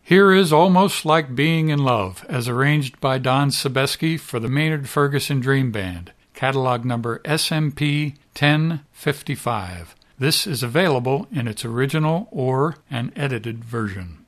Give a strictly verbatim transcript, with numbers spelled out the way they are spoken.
Here is Almost Like Being in Love, as arranged by Don Sebesky for the Maynard Ferguson Dream Band, catalog number S M P ten fifty-five. This is available in its original or an edited version.